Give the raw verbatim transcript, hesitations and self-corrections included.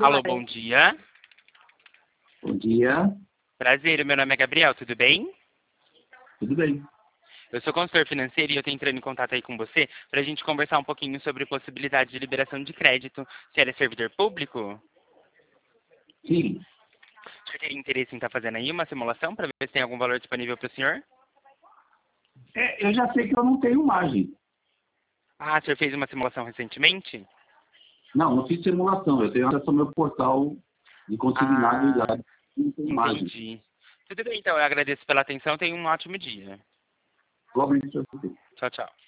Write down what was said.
Alô, bom dia. Bom dia. Prazer, meu nome é Gabriel, tudo bem? Tudo bem. Eu sou consultor financeiro e eu estou entrando em contato aí com você para a gente conversar um pouquinho sobre possibilidade de liberação de crédito. Você é servidor público? Sim. Você teria interesse em estar fazendo aí uma simulação para ver se tem algum valor disponível para o senhor? É, eu já sei que eu não tenho margem. Ah, o senhor fez uma simulação recentemente? Não, não fiz simulação. Eu tenho acesso ao meu portal de consignabilidade. Ah, Não tenho margem. entendi. Tudo bem, então. Eu agradeço pela atenção. Tenha um ótimo dia. Igualmente, eu sei. Tchau, tchau.